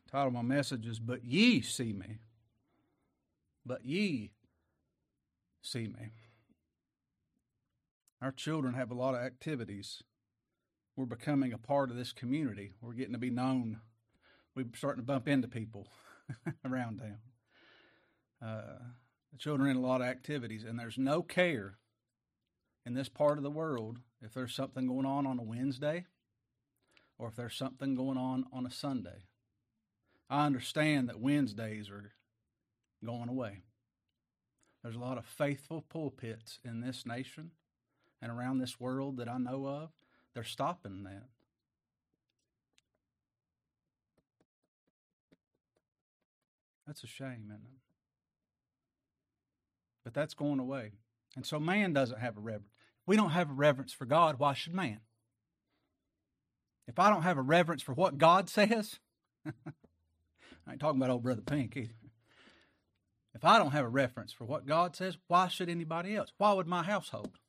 Title of my message is, But Ye See Me. But ye see me. Our children have a lot of activities. We're becoming a part of this community. We're getting to be known. We're starting to bump into people around town. The children are in a lot of activities, and there's no care in this part of the world if there's something going on a Wednesday or if there's something going on a Sunday. I understand that Wednesdays are going away. There's a lot of faithful pulpits in this nation and around this world that I know of. They're stopping that. That's a shame, isn't it? But that's going away. And so man doesn't have a reverence. If we don't have a reverence for God, why should man? If I don't have a reverence for what God says, I ain't talking about old Brother Pink either. If I don't have a reference for what God says, why should anybody else? Why would my household?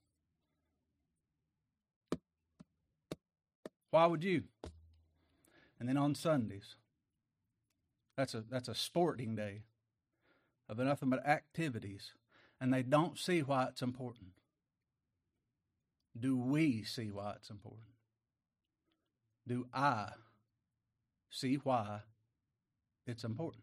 Why would you? And then on Sundays, that's a sporting day of nothing but activities, and they don't see why it's important. Do we see why it's important? Do I see why it's important?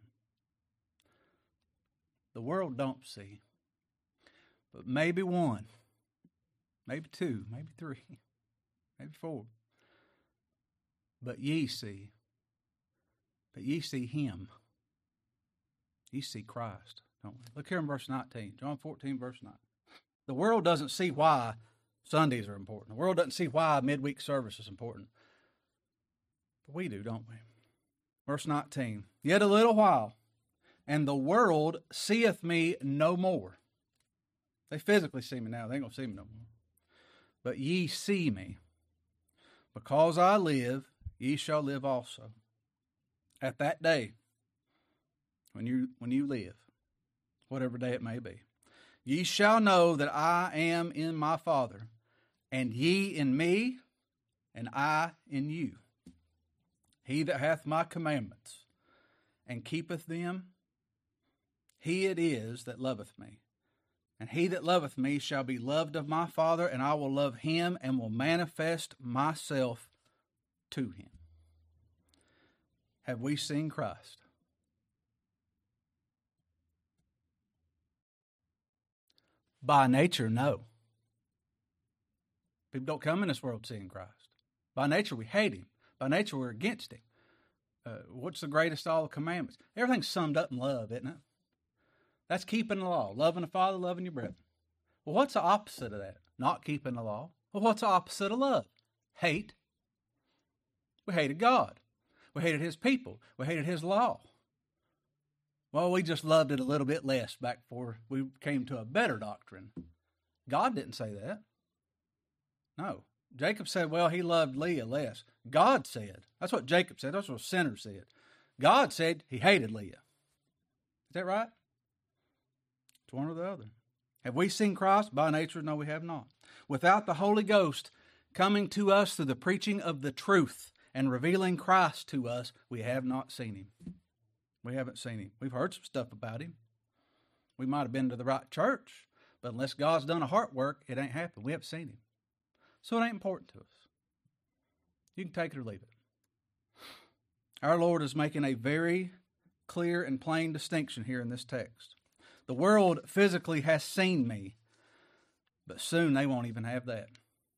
The world don't see. But maybe one, maybe two, maybe three, maybe four. But ye see. But ye see him. Ye see Christ, don't we? Look here in verse 19. John 14, verse 9. The world doesn't see why Sundays are important. The world doesn't see why midweek service is important. But we do, don't we? Verse 19. Yet a little while, and the world seeth me no more. They physically see me now. They ain't going to see me no more. But ye see me. Because I live, ye shall live also. At that day, when you live, whatever day it may be, ye shall know that I am in my Father, and ye in me, and I in you. He that hath my commandments, and keepeth them, he it is that loveth me. And he that loveth me shall be loved of my Father, and I will love him, and will manifest myself to him. Have we seen Christ? By nature, no. People don't come in this world seeing Christ. By nature, we hate him. By nature, we're against him. What's the greatest of all the commandments? Everything's summed up in love, isn't it? That's keeping the law. Loving the Father, loving your brother. Well, what's the opposite of that? Not keeping the law. Well, what's the opposite of love? Hate. We hated God. We hated his people. We hated his law. Well, we just loved it a little bit less back before we came to a better doctrine. God didn't say that. No. Jacob said, well, he loved Leah less. God said. That's what Jacob said. That's what sinners said. God said he hated Leah. Is that right? It's one or the other. Have we seen Christ? By nature, no, we have not. Without the Holy Ghost coming to us through the preaching of the truth and revealing Christ to us, we have not seen him. We haven't seen him. We've heard some stuff about him. We might have been to the right church, but unless God's done a heart work, it ain't happened. We haven't seen him. So it ain't important to us. You can take it or leave it. Our Lord is making a very clear and plain distinction here in this text. The world physically has seen me, but soon they won't even have that.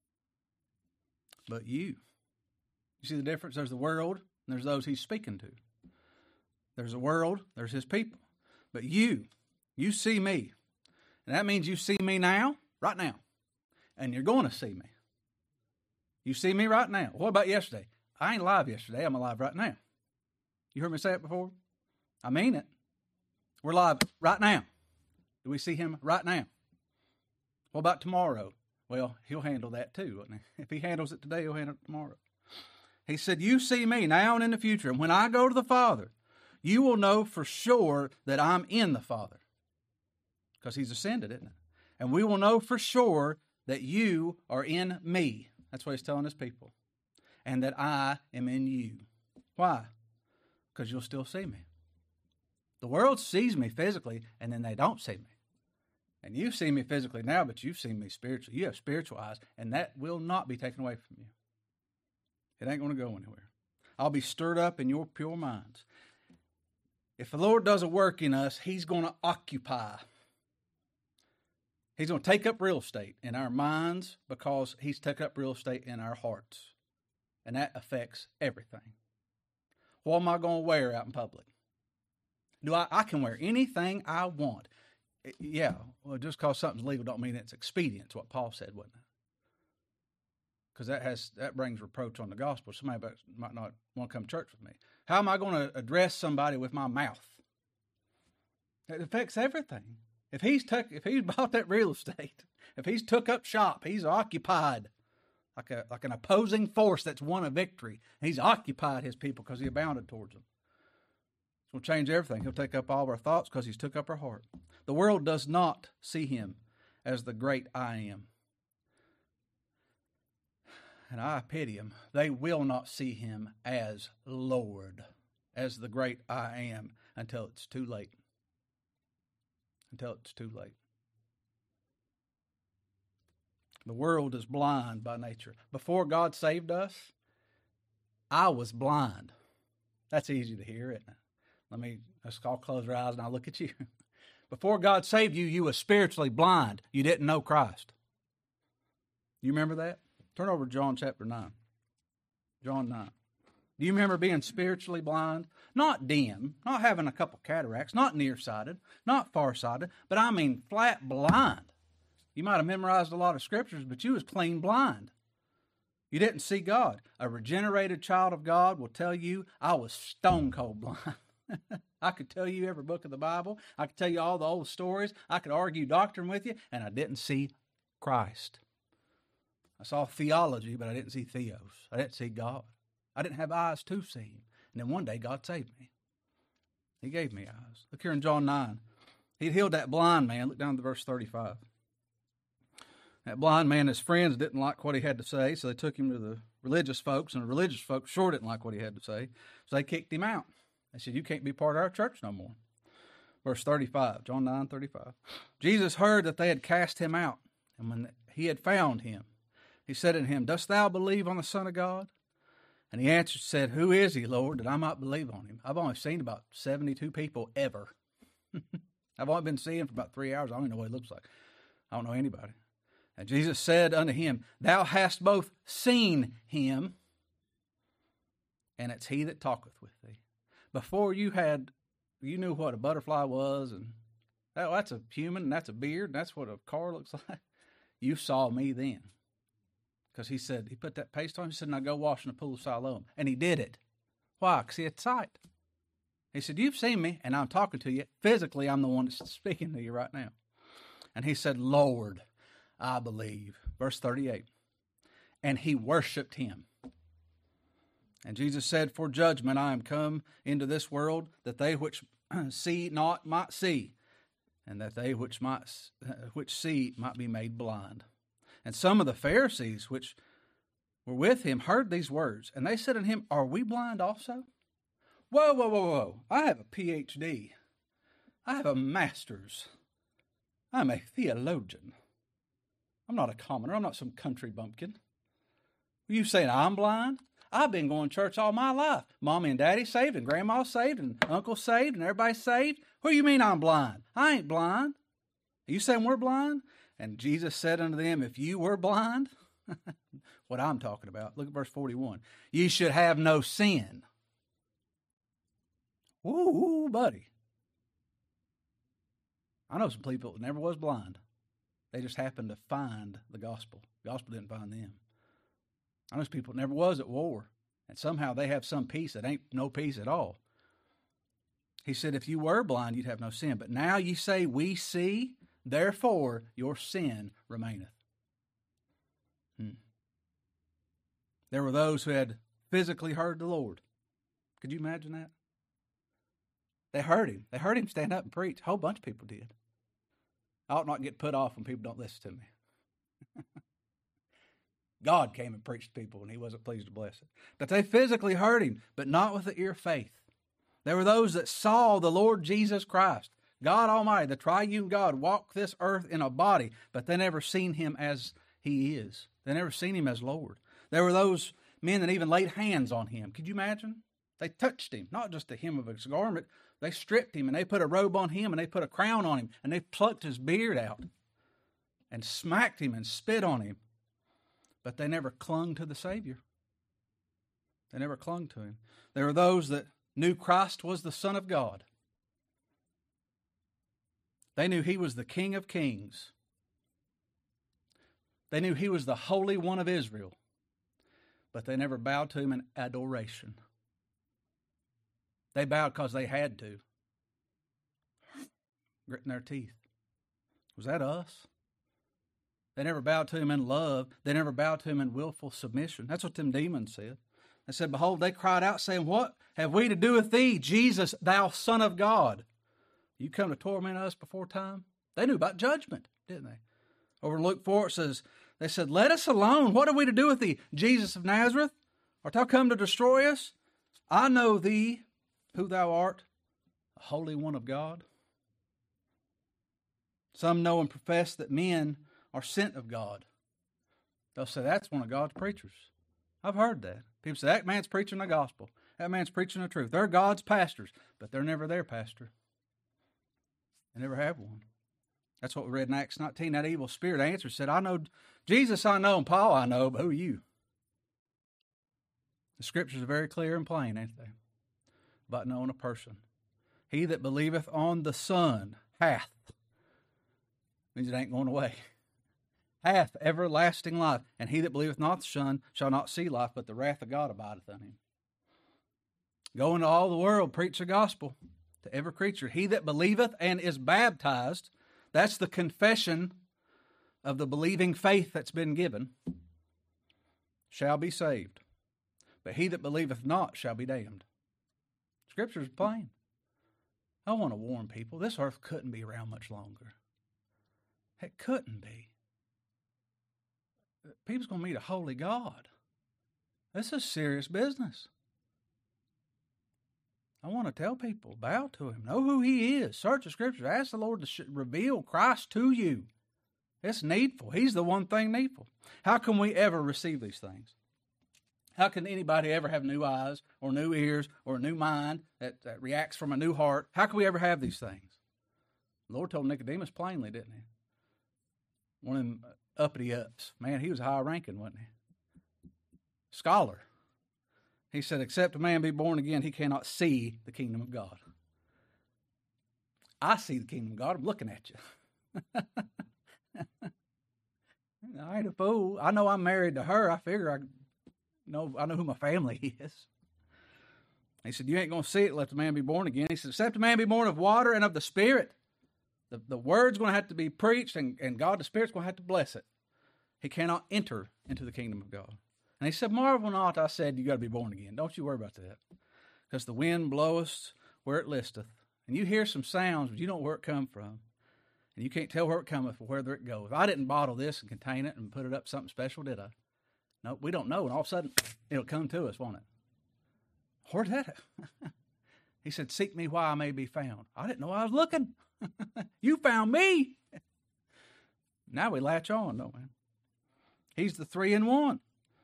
But you see the difference? There's the world, and there's those he's speaking to. There's the world, there's his people. But you see me. And that means you see me now, right now. And you're going to see me. You see me right now. What about yesterday? I ain't alive yesterday. I'm alive right now. You heard me say it before? I mean it. We're alive right now. Do we see him right now? What about tomorrow? Well, he'll handle that too, won't he? If he handles it today, he'll handle it tomorrow. He said, you see me now and in the future. And when I go to the Father, you will know for sure that I'm in the Father. Because he's ascended, isn't it? And we will know for sure that you are in me. That's what he's telling his people. And that I am in you. Why? because you'll still see me. The world sees me physically, and then they don't see me. And you see me physically now, but you've seen me spiritually. You have spiritual eyes, and that will not be taken away from you. It ain't going to go anywhere. I'll be stirred up in your pure minds. If the Lord does a work in us, He's going to occupy. He's going to take up real estate in our minds because He's taken up real estate in our hearts. And that affects everything. What am I going to wear out in public? I can wear anything I want. Yeah, well, just because something's legal don't mean it's expedient. It's what Paul said, wasn't it? Because that brings reproach on the gospel. Somebody might not want to come to church with me. How am I going to address somebody with my mouth? It affects everything. If he's bought that real estate, if he's took up shop, he's occupied like an opposing force that's won a victory. He's occupied his people because he abounded towards them. It's going to change everything. He'll take up all of our thoughts because He's took up our heart. The world does not see Him as the great I am. And I pity them. They will not see Him as Lord, as the great I am, until it's too late. Until it's too late. The world is blind by nature. Before God saved us, I was blind. That's easy to hear, isn't it? Let's all close our eyes and I'll look at you. Before God saved you, you were spiritually blind. You didn't know Christ. You remember that? Turn over to John chapter 9. John 9. Do you remember being spiritually blind? Not dim, not having a couple cataracts, not nearsighted, not farsighted, but I mean flat blind. You might have memorized a lot of scriptures, but you was clean blind. You didn't see God. A regenerated child of God will tell you, I was stone cold blind. I could tell you every book of the Bible. I could tell you all the old stories. I could argue doctrine with you, and I didn't see Christ. I saw theology, but I didn't see theos. I didn't see God. I didn't have eyes to see Him. And then one day God saved me. He gave me eyes. Look here in John 9. He healed that blind man. Look down to verse 35. That blind man, his friends didn't like what he had to say, so they took him to the religious folks, and the religious folks sure didn't like what he had to say, so they kicked him out. They said, you can't be part of our church no more. Verse 35, John 9:35. Jesus heard that they had cast him out, and when he had found him, he said unto him, dost thou believe on the Son of God? And he answered, said, who is he, Lord, that I might believe on him? I've only seen about 72 people ever. I've only been seeing him for about 3 hours. I don't even know what he looks like. I don't know anybody. And Jesus said unto him, thou hast both seen him, and it's he that talketh with thee. Before you knew what a butterfly was, and that's a human, and that's a beard, and that's what a car looks like. You saw me then. Because he put that paste on, he said, now go wash in the pool of Siloam. And he did it. Why? Because he had sight. He said, you've seen me, and I'm talking to you. Physically, I'm the one that's speaking to you right now. And he said, Lord, I believe. Verse 38. And he worshiped him. And Jesus said, for judgment I am come into this world, that they which see not might see, and that they which see might be made blind. And some of the Pharisees which were with him heard these words, and they said unto him, are we blind also? Whoa. I have a PhD. I have a master's. I'm a theologian. I'm not a commoner. I'm not some country bumpkin. Are you saying I'm blind? I've been going to church all my life. Mommy and Daddy saved, and Grandma saved, and Uncle saved, and everybody saved. What do you mean I'm blind? I ain't blind. Are you saying we're blind? And Jesus said unto them, if you were blind, what I'm talking about, look at verse 41. You should have no sin. Woo, buddy. I know some people that never was blind. They just happened to find the gospel. The gospel didn't find them. I know some people that never was at war, and somehow they have some peace that ain't no peace at all. He said, if you were blind, you'd have no sin. But now you say, we see, therefore your sin remaineth. There were those who had physically heard the Lord. Could you imagine that? They heard him. They heard him stand up and preach. A whole bunch of people did. I ought not get put off when people don't listen to me. God came and preached to people, and he wasn't pleased to bless it. But they physically heard him, but not with the ear of faith. There were those that saw the Lord Jesus Christ, God Almighty, the triune God, walk this earth in a body, but they never seen him as he is. They never seen him as Lord. There were those men that even laid hands on him. Could you imagine? They touched him, not just the hem of his garment. They stripped him, and they put a robe on him, and they put a crown on him, and they plucked his beard out and smacked him and spit on him. But they never clung to the Savior. They never clung to him. There were those that knew Christ was the Son of God. They knew he was the King of Kings. They knew he was the Holy One of Israel. But they never bowed to him in adoration. They bowed because they had to. Gritting their teeth. Was that us? They never bowed to him in love. They never bowed to him in willful submission. That's what them demons said. They said, behold, they cried out, saying, what have we to do with thee, Jesus, thou Son of God? You come to torment us before time? They knew about judgment, didn't they? Over in Luke 4, it says, they said, let us alone. What have we to do with thee, Jesus of Nazareth? Art thou come to destroy us? I know thee, who thou art, the Holy One of God. Some know and profess that men are sent of God. They'll say, that's one of God's preachers. I've heard that. People say, that man's preaching the gospel. That man's preaching the truth. They're God's pastors, but they're never their pastor. They never have one. That's what we read in Acts 19. That evil spirit answered, said, I know Jesus, I know, and Paul I know, but who are you? The scriptures are very clear and plain, ain't they? About knowing a person. He that believeth on the Son hath, means it ain't going away, hath everlasting life. And he that believeth not the Son shall not see life, but the wrath of God abideth on him. Go into all the world, preach the gospel to every creature. He that believeth and is baptized, that's the confession of the believing faith that's been given, shall be saved. But he that believeth not shall be damned. Scripture is plain. I want to warn people, this earth couldn't be around much longer. It couldn't be. People's going to meet a holy God. This is serious business. I want to tell people, bow to him. Know who he is. Search the scriptures. Ask the Lord to reveal Christ to you. It's needful. He's the one thing needful. How can we ever receive these things? How can anybody ever have new eyes or new ears or a new mind that reacts from a new heart? How can we ever have these things? The Lord told Nicodemus plainly, didn't he? One of them uppity ups. Man, he was high ranking, wasn't he? Scholar. He said, except a man be born again, he cannot see the kingdom of God. I see the kingdom of God. I'm looking at you. I ain't a fool. I know I'm married to her. I figure I know who my family is. He said, you ain't going to see it unless the man be born again. He said, except a man be born of water and of the Spirit. The word's going to have to be preached, and God, the Spirit's going to have to bless it. He cannot enter into the kingdom of God. And he said, marvel not, I said, you got to be born again. Don't you worry about that. Because the wind bloweth where it listeth. And you hear some sounds, but you don't know where it come from. And you can't tell where it cometh or whether it goes. I didn't bottle this and contain it and put it up something special, did I? No, we don't know. And all of a sudden, it'll come to us, won't it? Where's that? He said, seek me while I may be found. I didn't know I was looking. You found me. Now we latch on, don't we? He's the 3-in-1.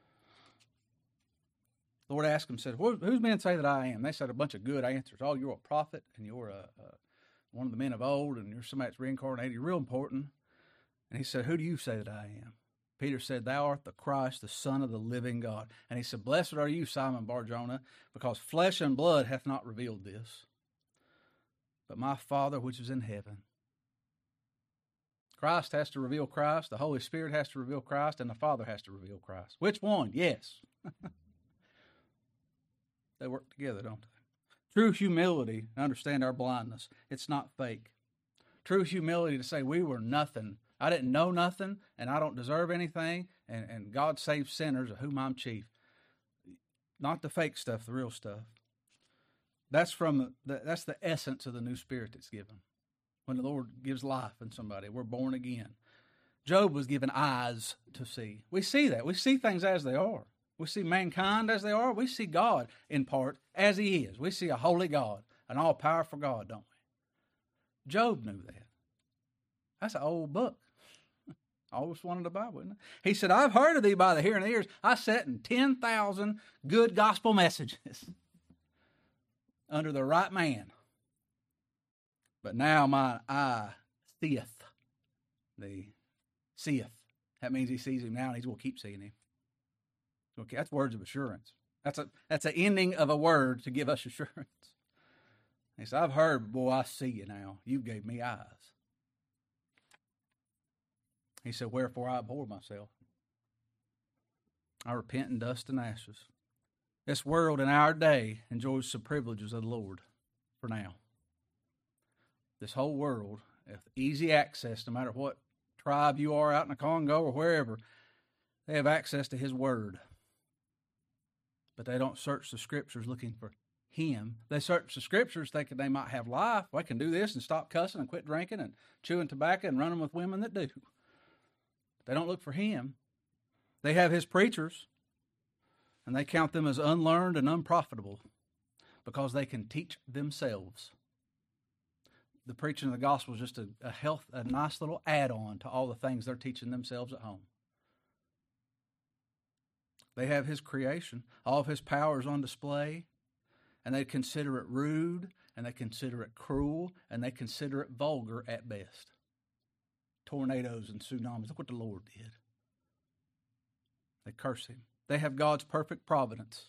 The Lord asked him, said, whose men say that I am? They said a bunch of good answers. Oh, you're a prophet, and you're one of the men of old, and you're somebody that's reincarnated. You're real important. And he said, who do you say that I am? Peter said, thou art the Christ, the Son of the living God. And he said, blessed are you, Simon Bar-Jonah, because flesh and blood hath not revealed this, but my Father which is in heaven. Christ has to reveal Christ, the Holy Spirit has to reveal Christ, and the Father has to reveal Christ. Which one? Yes. They work together, don't they? True humility to understand our blindness. It's not fake. True humility to say we were nothing. I didn't know nothing, and I don't deserve anything, and God saves sinners, of whom I'm chief. Not the fake stuff, the real stuff. That's the essence of the new spirit that's given. When the Lord gives life in somebody, we're born again. Job was given eyes to see. We see that. We see things as they are. We see mankind as they are. We see God in part as he is. We see a holy God, an all-powerful God, don't we? Job knew that. That's an old book. I always wanted a Bible, isn't it? He said, I've heard of thee by the hearing of ears. I sat in 10,000 good gospel messages under the right man. But now my eye seeth. Seeth. That means he sees him now and he's going to keep seeing him. Okay, that's words of assurance. That's an ending of a word to give us assurance. He said, I've heard, boy, I see you now. You gave me eyes. He said, wherefore I abhor myself. I repent in dust and ashes. This world in our day enjoys the privileges of the Lord for now. This whole world, with easy access, no matter what tribe you are out in the Congo or wherever, they have access to his word. But they don't search the scriptures looking for him. They search the scriptures thinking they might have life. Well, I can do this and stop cussing and quit drinking and chewing tobacco and running with women that do. They don't look for him. They have his preachers, and they count them as unlearned and unprofitable because they can teach themselves. The preaching of the gospel is just a nice little add-on to all the things they're teaching themselves at home. They have his creation, all of his powers on display, and they consider it rude, and they consider it cruel, and they consider it vulgar at best. Tornadoes and tsunamis. Look what the Lord did. They curse him. They have God's perfect providence.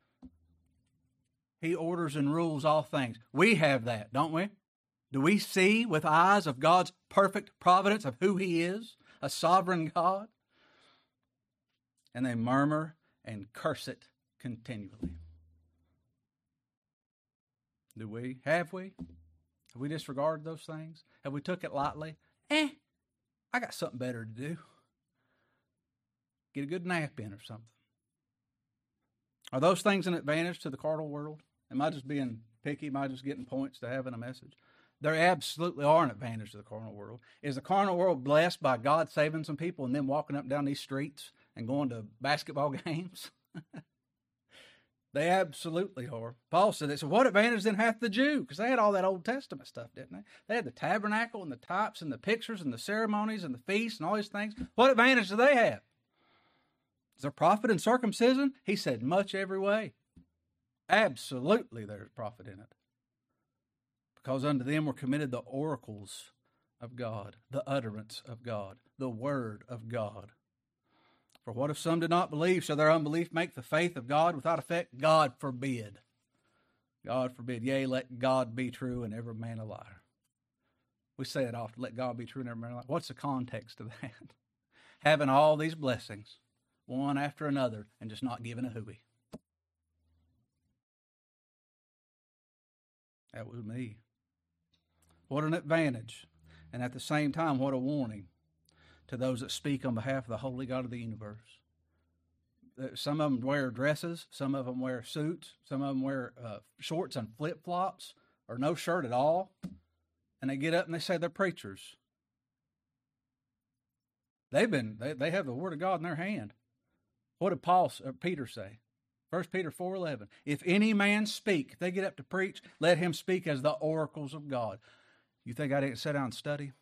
He orders and rules all things. We have that, don't we? Do we see with eyes of God's perfect providence of who he is, a sovereign God? And they murmur and curse it continually. Do we? Have we? Have we disregarded those things? Have we took it lightly? I got something better to do. Get a good nap in or something. Are those things an advantage to the carnal world? Am I just being picky? Am I just getting points to having a message? There absolutely are an advantage to the carnal world. Is the carnal world blessed by God saving some people and then walking up and down these streets and going to basketball games? They absolutely are. Paul said, so what advantage then hath the Jew? Because they had all that Old Testament stuff, didn't they? They had the tabernacle and the types and the pictures and the ceremonies and the feasts and all these things. What advantage do they have? Is there profit in circumcision? He said, much every way. Absolutely there's profit in it. Because unto them were committed the oracles of God, the utterance of God, the word of God. For what if some did not believe? Shall their unbelief make the faith of God without effect? God forbid. God forbid. Yea, let God be true and every man a liar. We say it often, let God be true and every man a liar. What's the context of that? Having all these blessings, one after another, and just not giving a hooey. That was me. What an advantage. And at the same time, what a warning to those that speak on behalf of the holy God of the universe. Some of them wear dresses, some of them wear suits, some of them wear shorts and flip-flops, or no shirt at all, and they get up and they say they're preachers. They have the Word of God in their hand. What did Peter say? 1 Peter 4:11. If any man speak, if they get up to preach, let him speak as the oracles of God. You think I didn't sit down and study?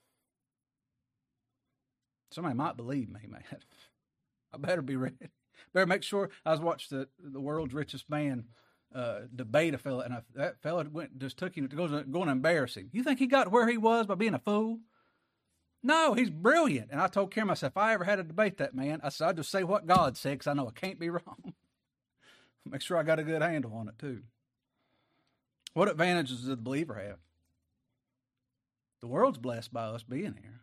Somebody might believe me, man. I better be ready. Better make sure. I was watching the world's richest man debate a fella, and that fella took him to go and embarrass him. You think he got where he was by being a fool? No, he's brilliant. And I told Karen, I said, if I ever had a debate that man, I said, I'd just say what God said because I know I can't be wrong. Make sure I got a good handle on it too. What advantages does the believer have? The world's blessed by us being here.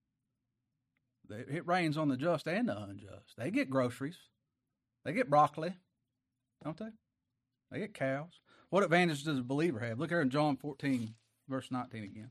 It rains on the just and the unjust. They get groceries. They get broccoli, don't they? They get cows. What advantage does a believer have? Look here in John 14, verse 19 again.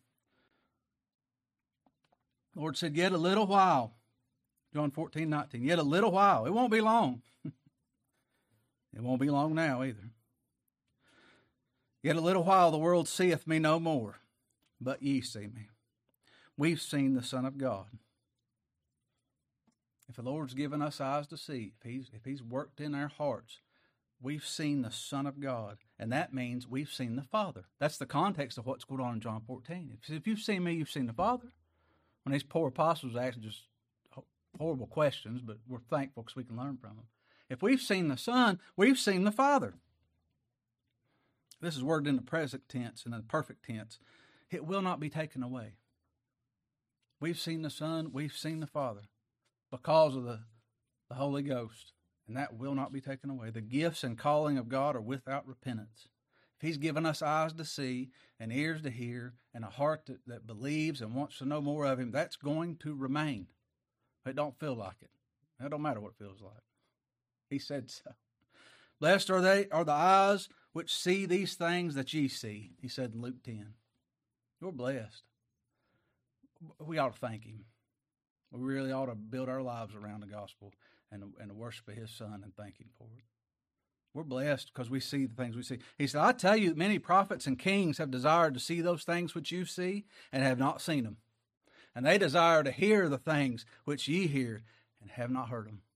The Lord said, yet a little while. John 14:19. Yet a little while. It won't be long. It won't be long now either. Yet a little while the world seeth me no more, but ye see me. We've seen the Son of God. If the Lord's given us eyes to see, if He's worked in our hearts, we've seen the Son of God, and that means we've seen the Father. That's the context of what's going on in John 14. If you've seen me, you've seen the Father. When these poor apostles asked just horrible questions, but we're thankful because we can learn from them. If we've seen the Son, we've seen the Father. This is worded in the present tense and in the perfect tense. It will not be taken away. We've seen the Son, we've seen the Father because of the Holy Ghost, and that will not be taken away. The gifts and calling of God are without repentance. If He's given us eyes to see and ears to hear and a heart that believes and wants to know more of Him, that's going to remain. It don't feel like it. It don't matter what it feels like. He said so. Blessed are the eyes which see these things that ye see, He said in Luke 10. You're blessed. We ought to thank Him. We really ought to build our lives around the gospel and the worship of His Son and thank Him for it. We're blessed because we see the things we see. He said, I tell you, many prophets and kings have desired to see those things which you see and have not seen them. And they desire to hear the things which ye hear and have not heard them.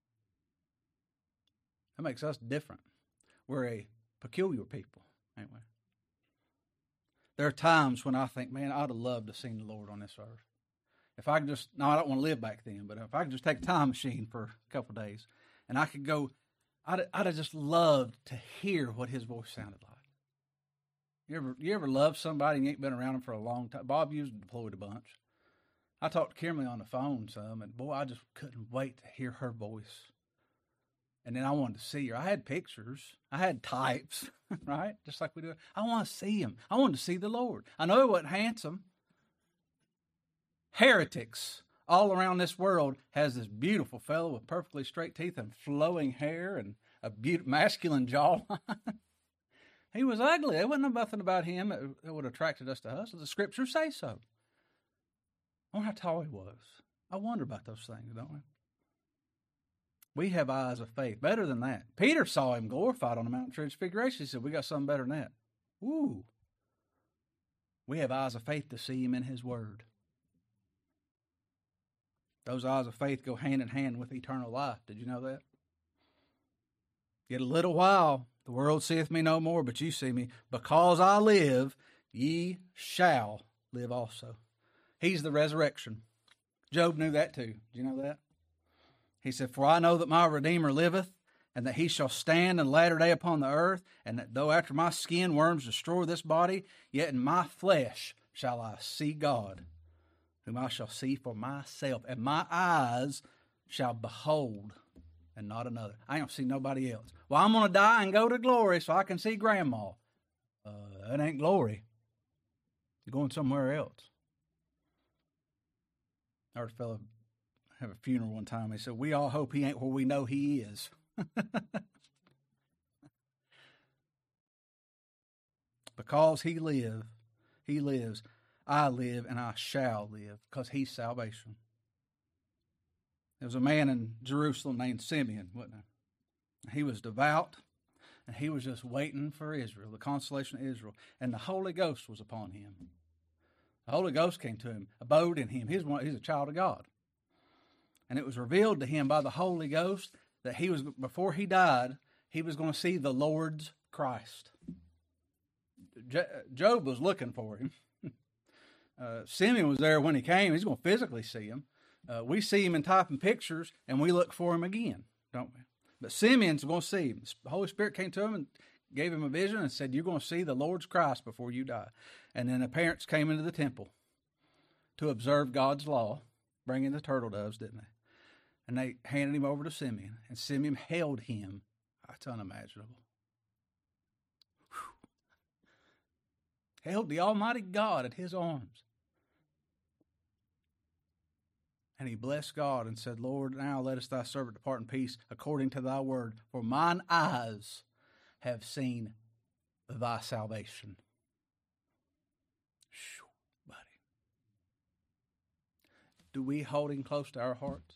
That makes us different. We're a peculiar people, ain't we? There are times when I think, man, I'd have loved to have seen the Lord on this earth. If I could just, no, I don't want to live back then, but if I could just take a time machine for a couple of days and I could go, I'd have just loved to hear what His voice sounded like. You ever love somebody and you ain't been around them for a long time? Bob used to deployed a bunch. I talked to Kimberly on the phone some, and boy, I just couldn't wait to hear her voice. And then I wanted to see her. I had pictures. I had types, right? Just like we do. I want to see Him. I wanted to see the Lord. I know He wasn't handsome. Heretics all around this world has this beautiful fellow with perfectly straight teeth and flowing hair and a masculine jawline. He was ugly. There wasn't nothing about him that would have attracted us to us. The Scriptures say so. I wonder how tall he was. I wonder about those things, don't we? We have eyes of faith. Better than that. Peter saw Him glorified on the Mount of Transfiguration. He said, we got something better than that. Woo. We have eyes of faith to see Him in His Word. Those eyes of faith go hand in hand with eternal life. Did you know that? Yet a little while, the world seeth me no more, but you see me. Because I live, ye shall live also. He's the resurrection. Job knew that too. Did you know that? He said, for I know that my Redeemer liveth, and that He shall stand in the latter day upon the earth, and that though after my skin worms destroy this body, yet in my flesh shall I see God, whom I shall see for myself, and my eyes shall behold, and not another. I ain't gonna see nobody else. Well, I'm gonna die and go to glory so I can see Grandma. That ain't glory. You're going somewhere else. I heard a fellow have a funeral one time. He said, we all hope he ain't where we know he is. Because he lives, I live, and I shall live, because He's salvation. There was a man in Jerusalem named Simeon, wasn't there? He was devout, and he was just waiting for Israel, the consolation of Israel. And the Holy Ghost was upon him. The Holy Ghost came to him, abode in him. He's a child of God. And it was revealed to him by the Holy Ghost that before he died, he was going to see the Lord's Christ. Job was looking for Him. Simeon was there when he came. He's going to physically see Him. We see Him in typing pictures, and we look for Him again, don't we? But Simeon's going to see Him. The Holy Spirit came to him and gave him a vision and said, you're going to see the Lord's Christ before you die. And then the parents came into the temple to observe God's law, bringing the turtle doves, didn't they? And they handed Him over to Simeon, and Simeon held Him. That's unimaginable. Whew. Held the Almighty God at His arms. And he blessed God and said, Lord, now lettest Thy servant depart in peace according to Thy word, for mine eyes have seen Thy salvation. Shoo, buddy. Do we hold Him close to our hearts?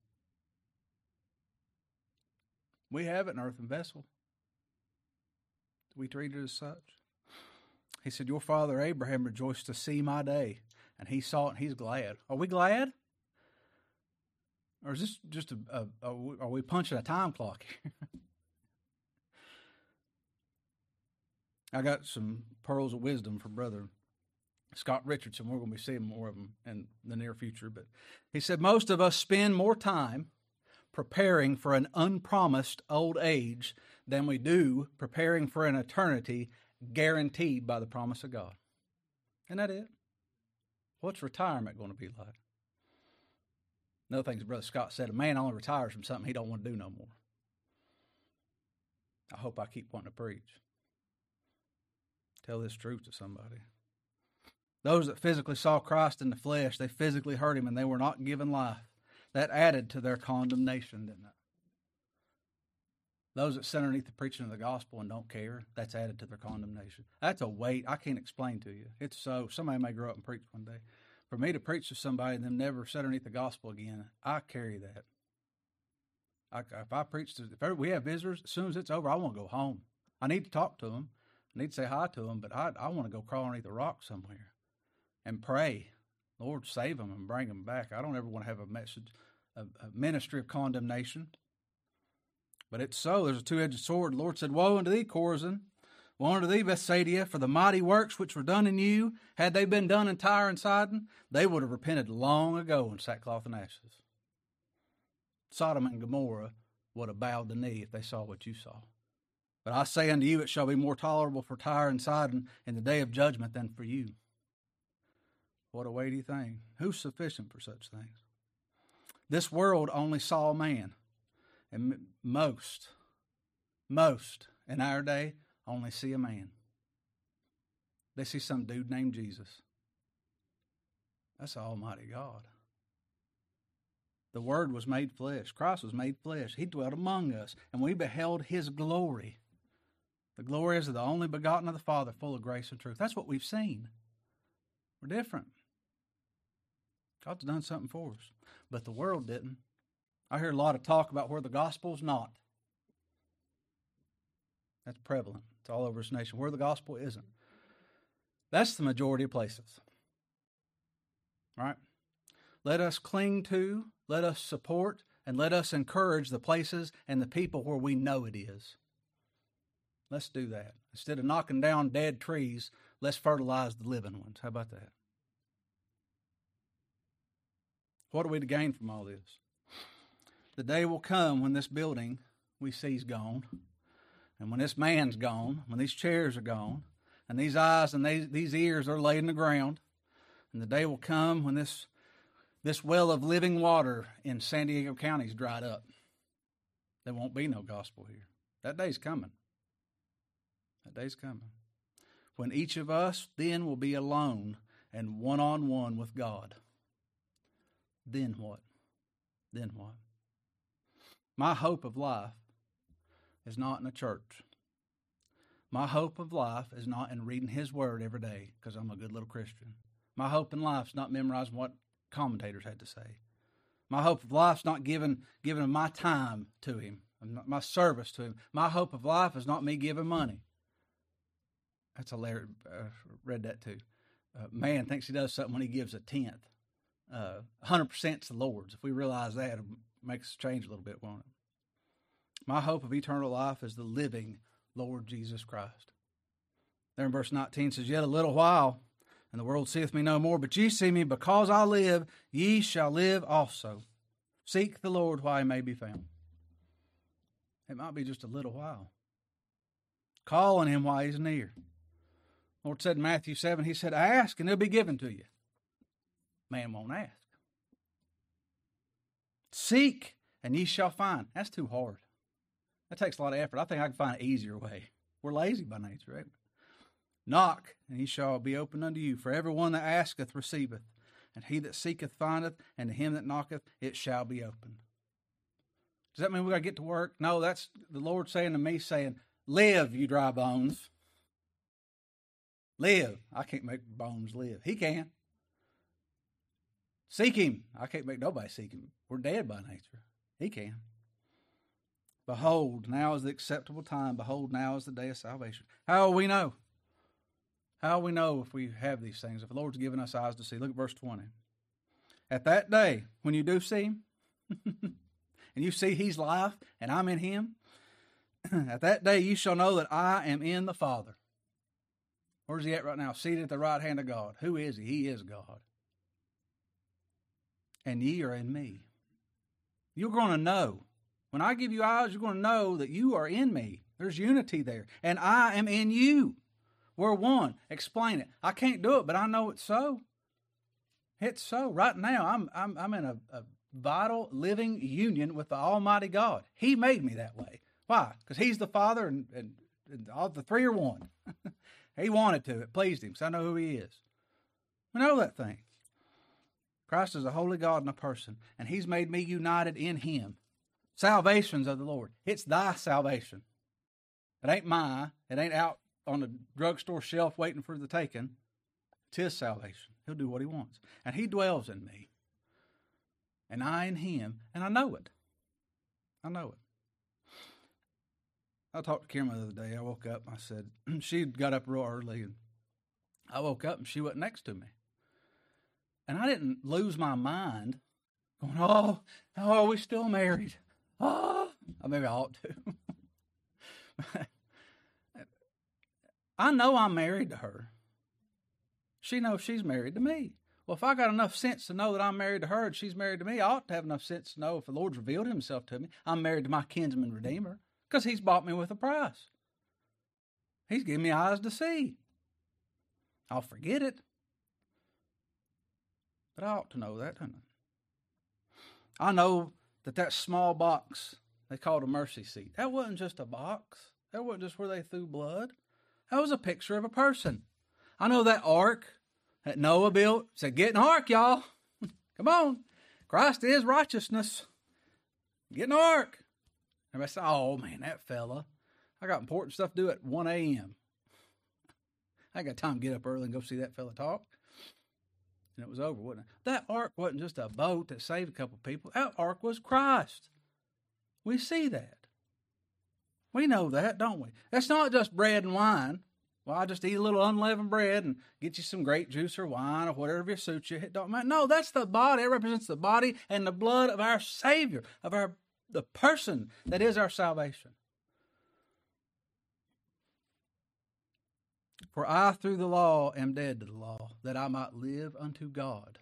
We have it in earthen vessel. Do we treat it as such? He said, your father Abraham rejoiced to see my day, and he saw it and he's glad. Are we glad? Or is this just are we punching a time clock here? I got some pearls of wisdom for Brother Scott Richardson. We're going to be seeing more of them in the near future. But he said, most of us spend more time preparing for an unpromised old age than we do preparing for an eternity guaranteed by the promise of God. Isn't that it? What's retirement going to be like? Another thing Brother Scott said, a man only retires from something he don't want to do no more. I hope I keep wanting to preach. Tell this truth to somebody. Those that physically saw Christ in the flesh, they physically heard him and they were not given life. That added to their condemnation, didn't it? Those that sit underneath the preaching of the gospel and don't care, that's added to their condemnation. That's a weight I can't explain to you. It's so, somebody may grow up and preach one day. For me to preach to somebody and them never sit underneath the gospel again, I carry that. If I preach to, if we have visitors, as soon as it's over, I want to go home. I need to talk to them. I need to say hi to them, but I want to go crawl underneath a rock somewhere and pray. Lord, save them and bring them back. I don't ever want to have a message, a ministry of condemnation. But it's so. There's a two-edged sword. The Lord said, woe unto thee, Chorazin. Woe unto thee, Bethsaida, for the mighty works which were done in you, had they been done in Tyre and Sidon, they would have repented long ago in sackcloth and ashes. Sodom and Gomorrah would have bowed the knee if they saw what you saw. But I say unto you, it shall be more tolerable for Tyre and Sidon in the day of judgment than for you. What a weighty thing. Who's sufficient for such things? This world only saw man. And most in our day only see a man. They see some dude named Jesus. That's Almighty God. The Word was made flesh. Christ was made flesh. He dwelt among us, and we beheld His glory. The glory is of the only begotten of the Father, full of grace and truth. That's what we've seen. We're different. God's done something for us, but the world didn't. I hear a lot of talk about where the gospel's not. That's prevalent. It's all over this nation. Where the gospel isn't. That's the majority of places. Right? Let us cling to, let us support, and let us encourage the places and the people where we know it is. Let's do that. Instead of knocking down dead trees, let's fertilize the living ones. How about that? What are we to gain from all this? The day will come when this building we see is gone, and when this man's gone, when these chairs are gone, and these eyes and these ears are laid in the ground, and the day will come when this well of living water in San Diego County is dried up. There won't be no gospel here. That day's coming. That day's coming. When each of us then will be alone and one-on-one with God. Then what? Then what? My hope of life is not in a church. My hope of life is not in reading His Word every day because I'm a good little Christian. My hope in life is not memorizing what commentators had to say. My hope of life is not giving my time to Him, my service to Him. My hope of life is not me giving money. That's hilarious. Read that too. Man thinks he does something when he gives a tenth. 100% is the Lord's. If we realize that, it'll make us change a little bit, won't it? My hope of eternal life is the living Lord Jesus Christ. There in verse 19 says, yet a little while, and the world seeth me no more, but ye see me, because I live, ye shall live also. Seek the Lord while He may be found. It might be just a little while. Call on Him while He's near. The Lord said in Matthew 7, He said, ask and it'll be given to you. Man won't ask. Seek and ye shall find. That's too hard. That takes a lot of effort. I think I can find an easier way. We're lazy by nature, right? Knock, and he shall be opened unto you. For everyone that asketh receiveth, and he that seeketh findeth, and to him that knocketh it shall be opened. Does that mean we got to get to work? No, that's the Lord saying to me, saying, live, you dry bones. Live. I can't make bones live. He can. Seek Him. I can't make nobody seek Him. We're dead by nature. He can. Behold, now is the acceptable time. Behold, now is the day of salvation. How will we know? How will we know if we have these things? If the Lord's given us eyes to see. Look at verse 20. At that day, when you do see Him, and you see He's life and I'm in Him, at that day you shall know that I am in the Father. Where's He at right now? Seated at the right hand of God. Who is He? He is God. And ye are in me. You're going to know. When I give you eyes, you're going to know that you are in me. There's unity there. And I am in you. We're one. Explain it. I can't do it, but I know it's so. It's so. Right now, I'm in a vital, living union with the Almighty God. He made me that way. Why? Because He's the Father and all the three are one. He wanted to. It pleased Him, so I know who He is. We know that thing. Christ is a holy God and a person, and He's made me united in Him. Salvation's of the Lord. It's thy salvation. It ain't mine. It ain't out on the drugstore shelf waiting for the taking. It's His salvation. He'll do what He wants. And He dwells in me. And I in Him, and I know it. I know it. I talked to Karen the other day. I woke up, I said, she got up real early, and I woke up and she wasn't next to me. And I didn't lose my mind going, oh, are we still married? Oh, maybe I ought to. I know I'm married to her. She knows she's married to me. Well, if I got enough sense to know that I'm married to her and she's married to me, I ought to have enough sense to know if the Lord's revealed Himself to me, I'm married to my kinsman redeemer, because He's bought me with a price. He's given me eyes to see. I'll forget it. But I ought to know that, don't I? I know that small box they called a mercy seat, that wasn't just a box. That wasn't just where they threw blood. That was a picture of a person. I know that ark that Noah built said, get in the ark, y'all. Come on. Christ is righteousness. Get in the ark. Everybody said, oh, man, that fella. I got important stuff to do at 1 a.m. I got time to get up early and go see that fella talk. And it was over, wasn't it? That ark wasn't just a boat that saved a couple people. That ark was Christ. We see that. We know that, don't we? That's not just bread and wine. Well, I just eat a little unleavened bread and get you some grape juice or wine or whatever suits you. It don't matter. No, that's the body. It represents the body and the blood of our Savior, of the person that is our salvation. For I through the law am dead to the law, that I might live unto God.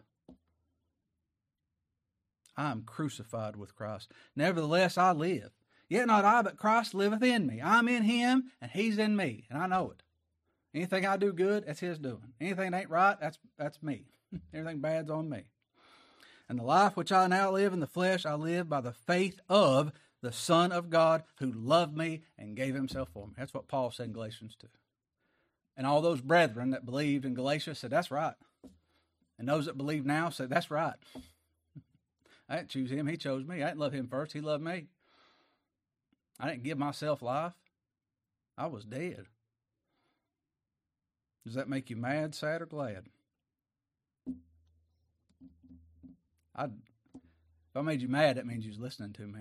I am crucified with Christ. Nevertheless I live. Yet not I, but Christ liveth in me. I'm in Him, and He's in me, and I know it. Anything I do good, that's His doing. Anything that ain't right, that's me. Everything bad's on me. And the life which I now live in the flesh, I live by the faith of the Son of God, who loved me and gave Himself for me. That's what Paul said in Galatians 2. And all those brethren that believed in Galatia said, that's right. And those that believe now said, that's right. I didn't choose Him. He chose me. I didn't love Him first. He loved me. I didn't give myself life. I was dead. Does that make you mad, sad, or glad? If I made you mad, that means you was listening to me.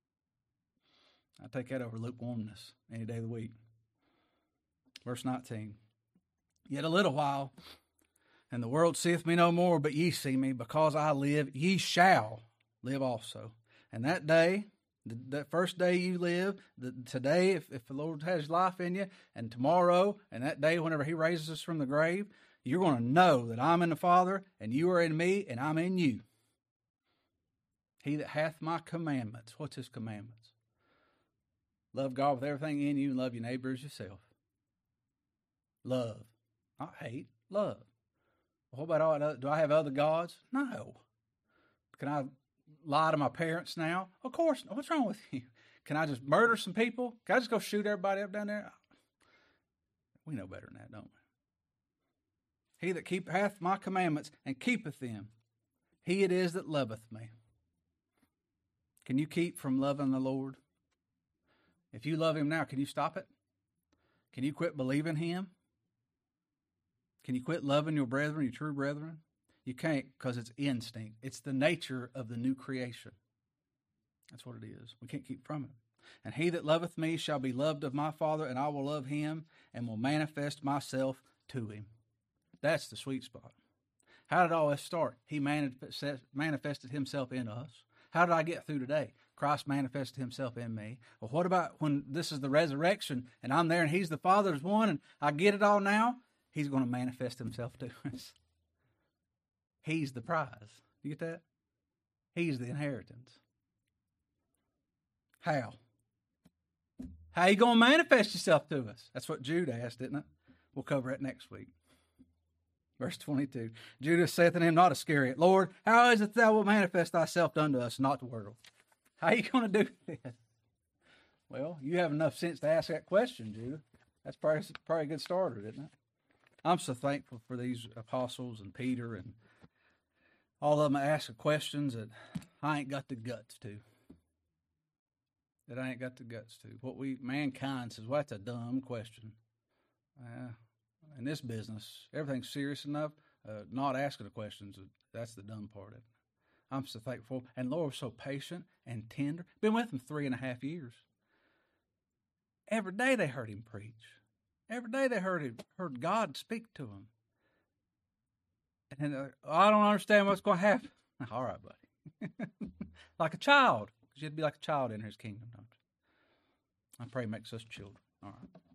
I take that over lukewarmness any day of the week. Verse 19. Yet a little while, and the world seeth me no more, but ye see me. Because I live, ye shall live also. And that day, that first day you live, today, if the Lord has life in you, and tomorrow, and that day whenever He raises us from the grave, you're going to know that I'm in the Father, and you are in me, and I'm in you. He that hath my commandments. What's His commandments? Love God with everything in you and love your neighbor as yourself. Love. Not hate. Love. What about all that? Do I have other gods? No. Can I lie to my parents now? Of course. What's wrong with you? Can I just murder some people? Can I just go shoot everybody up down there? We know better than that, don't we? He that hath my commandments and keepeth them, he it is that loveth me. Can you keep from loving the Lord? If you love Him now, can you stop it? Can you quit believing Him? Can you quit loving your brethren, your true brethren? You can't, because it's instinct. It's the nature of the new creation. That's what it is. We can't keep from it. And he that loveth me shall be loved of my Father, and I will love him and will manifest myself to him. That's the sweet spot. How did all this start? He manifested Himself in us. How did I get through today? Christ manifested himself in me. Well, what about when this is the resurrection and I'm there and he's the Father's one and I get it all now? He's going to manifest himself to us. He's the prize. You get that? He's the inheritance. How? How you going to manifest yourself to us? That's what Jude asked, isn't it? We'll cover it next week. Verse 22. Judas saith unto him, not Iscariot, Lord, how is it thou wilt manifest thyself unto us, not the world? How are you going to do this? Well, you have enough sense to ask that question, Judah. That's probably a good starter, isn't it? I'm so thankful for these apostles and Peter and all of them asking questions that I ain't got the guts to. That I ain't got the guts to. Mankind says, well, that's a dumb question. In this business, everything's serious enough. Not asking the questions, that's the dumb part of it. I'm so thankful. And Lord was so patient and tender. Been with him 3.5 years. Every day they heard him preach. Every day they heard God speak to him. And I don't understand what's going to happen. All right, buddy. Like a child. Because you have to be like a child in his kingdom, don't you? I pray he makes us children. All right.